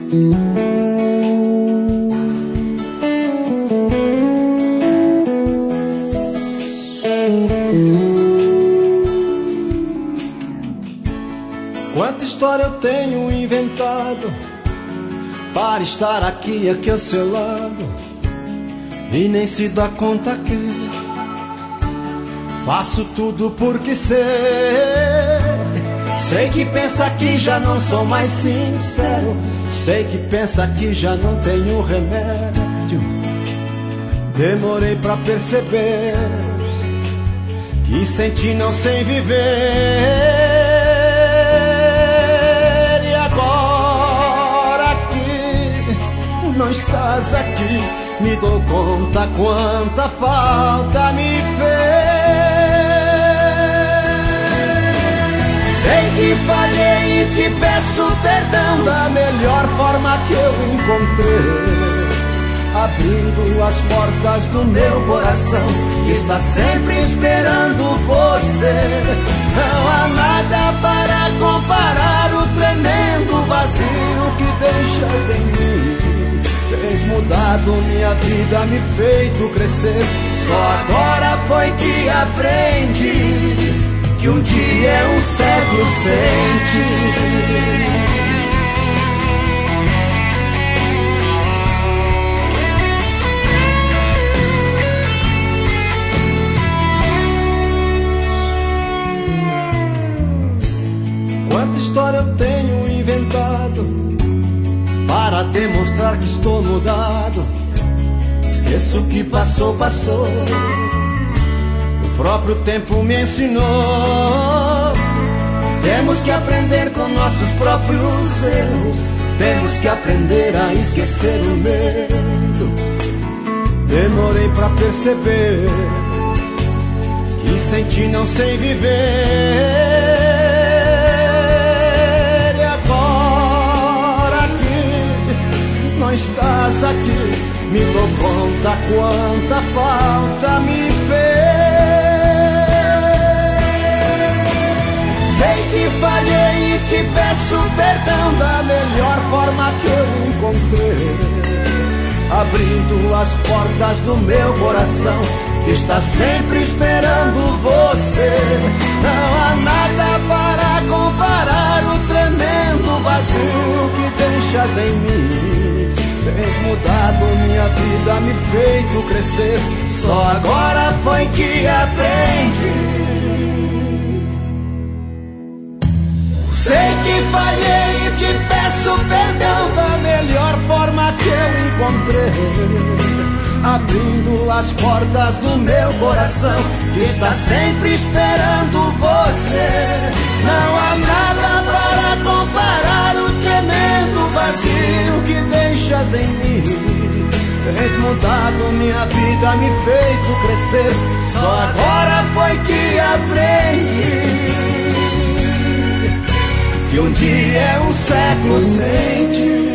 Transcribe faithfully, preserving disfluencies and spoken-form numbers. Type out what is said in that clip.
Quanta história eu tenho inventado para estar aqui, aqui ao seu lado, e nem se dá conta que faço tudo porque sei. Sei que pensa que já não sou mais sincero, sei que pensa que já não tenho remédio. Demorei pra perceber que sem ti não sei viver. Não estás aqui, me dou conta quanta falta me fez. Sei que falhei e te peço perdão da melhor forma que eu encontrei, abrindo as portas do meu coração que está sempre esperando você. Não há nada para comparar o tremendo vazio que deixas em mim. Tens mudado minha vida, me feito crescer. Só agora foi que aprendi que um dia é um século sem ti. Quanta história eu tenho inventado para demonstrar que estou mudado. Esqueço que passou, passou. O próprio tempo me ensinou. Temos que aprender com nossos próprios erros. Temos que aprender a esquecer o medo. Demorei pra perceber que sem ti não sei viver. Não estás aqui, me dou conta quanta falta me fez. Sei que falhei e te peço perdão da melhor forma que eu encontrei, abrindo as portas do meu coração que está sempre esperando você. Não há nada para comparar o tremendo vazio que deixas em mim. Tens mudado minha vida, me feito crescer. Só agora foi que aprendi. Sei que falhei e te peço perdão da melhor forma que eu encontrei, abrindo as portas do meu coração que está sempre esperando você. Não há nada para comparar o tremendo vazio que deixas em mim. Tens mudado minha vida, me feito crescer. Só agora foi que aprendi que um dia é um século sem ti.